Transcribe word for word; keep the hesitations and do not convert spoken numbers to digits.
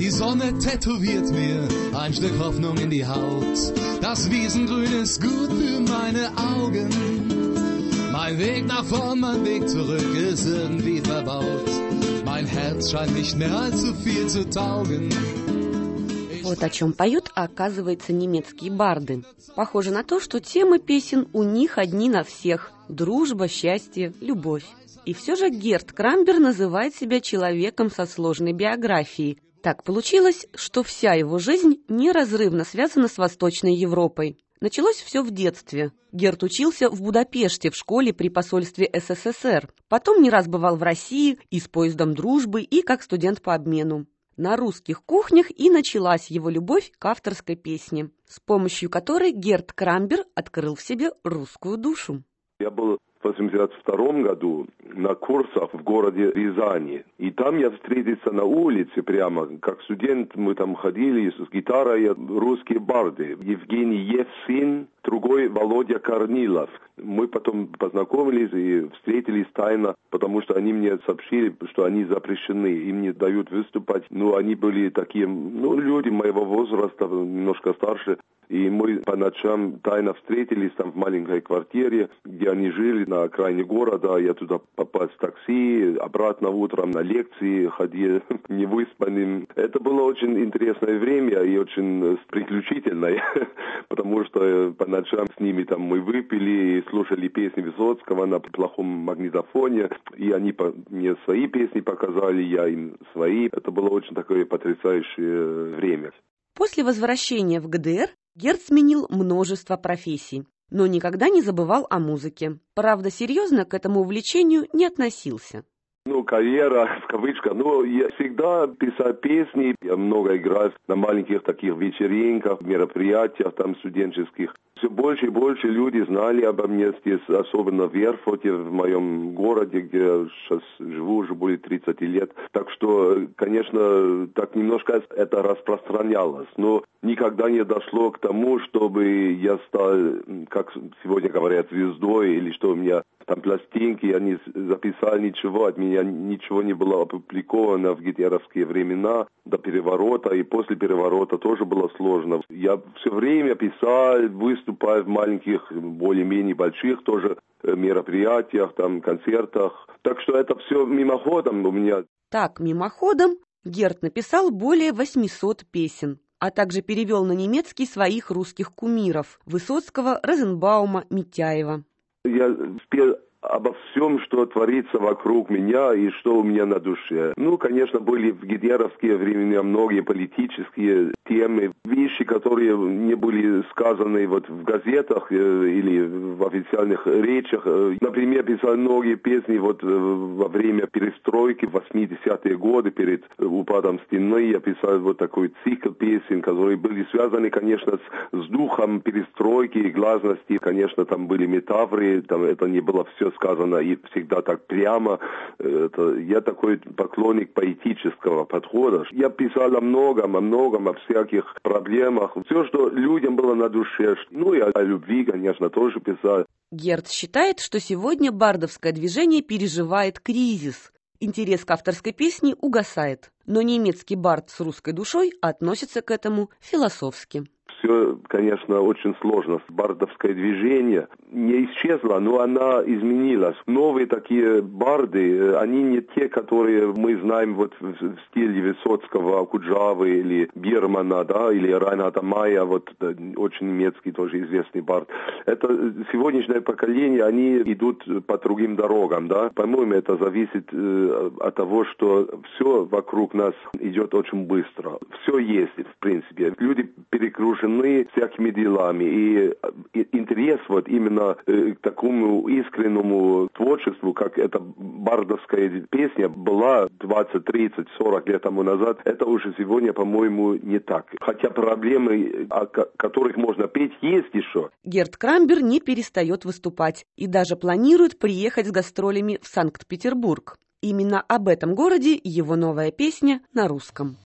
Die Sonne tätowiert mir ein Stück Hoffnung in die Haut. Das Wiesengrün ist gut für meine Augen. Mein Weg nach vorn, mein Weg zurück ist irgendwie verbaut. Mein Herz scheint nicht mehr allzu viel zu taugen. Вот о чем поют, оказывается, немецкие барды. Похоже на то, что темы песен у них одни на всех – дружба, счастье, любовь. И все же Герт Крамбер называет себя человеком со сложной биографией. Так получилось, что вся его жизнь неразрывно связана с Восточной Европой. Началось все в детстве. Герт учился в Будапеште в школе при посольстве СССР. Потом не раз бывал в России и с поездом дружбы, и как студент по обмену. На русских кухнях и началась его любовь к авторской песне, с помощью которой Герт Крамбер открыл в себе русскую душу. Я был в восемьдесят втором году на курсах в городе Рязани. И там я встретился на улице прямо, как студент, мы там ходили с гитарой, русские барды. Евгений Евсин, другой Володя Корнилов. Мы потом познакомились и встретились тайно, потому что они мне сообщили, что они запрещены, им не дают выступать. Ну, они были такие, ну, люди моего возраста, немножко старше. И мы по ночам тайно встретились там в маленькой квартире, где они жили на окраине города. Я туда попал в такси, обратно утром на лекции ходил невыспанным. Это было очень интересное время и очень приключительное, потому что по ночам с ними там мы выпили и слушали песни Высоцкого на плохом магнитофоне. И они мне свои песни показали, я им свои. Это было очень такое потрясающее время. После возвращения в ГДР Герт сменил множество профессий, но никогда не забывал о музыке. Правда, серьезно к этому увлечению не относился. Ну, карьера, в кавычках. Ну, я всегда писал песни, я много играл на маленьких таких вечеринках, мероприятиях там студенческих. Все больше и больше люди знали обо мне здесь, особенно в Эрфурте, в моем городе, где я сейчас живу уже более тридцати лет. Так что, конечно, так немножко это распространялось. Но никогда не дошло к тому, чтобы я стал, как сегодня говорят, звездой, или что у меня там пластинки, я не записал ничего, от меня ничего не было опубликовано в гитлеровские времена, до переворота, и после переворота тоже было сложно. Я все время писал, выступал в маленьких, более-менее больших тоже мероприятиях, там, концертах. Так что это все мимоходом у меня. Так, мимоходом Герт написал более восьмисот песен, а также перевел на немецкий своих русских кумиров – Высоцкого, Розенбаума, Митяева. Я спел обо всем, что творится вокруг меня и что у меня на душе. Ну, конечно, были в гитлеровские времена многие политические темы, вещи, которые не были сказаны вот в газетах или в официальных речах. Например, писал многие песни вот во время перестройки в восьмидесятые годы, перед упадом стены. Я писал вот такой цикл песен, которые были связаны, конечно, с, с духом перестройки и гласности. Конечно, там были метафоры, там это не было все сказано и всегда так прямо. Это, я такой поклонник поэтического подхода. Я писал о многом, о многом, о всяких проблемах. Все, что людям было на душе. Ну и о, о любви, конечно, тоже писал. Герт считает, что сегодня бардовское движение переживает кризис. Интерес к авторской песне угасает. Но немецкий бард с русской душой относится к этому философски. Все, конечно, очень сложно. Бардовское движение не исчезло, но она изменилась. Новые такие барды, они не те, которые мы знаем вот в стиле Высоцкого, Акуджавы или Бирмана, да, или Райната Майя, вот очень немецкий тоже известный бард. Это сегодняшнее поколение, они идут по другим дорогам, да. По-моему, это зависит э, от того, что все вокруг нас идет очень быстро. Все есть, в принципе. Люди перегружены всякими делами. И, и интерес вот именно э, к такому искреннему творчеству, как эта бардовская песня была двадцать, тридцать, сорок лет тому назад, это уже сегодня, по-моему, не так. Хотя проблемы, о которых можно петь, есть еще. Герт Крамбер не перестает выступать и даже планирует приехать с гастролями в Санкт-Петербург. Именно об этом городе его новая песня на русском.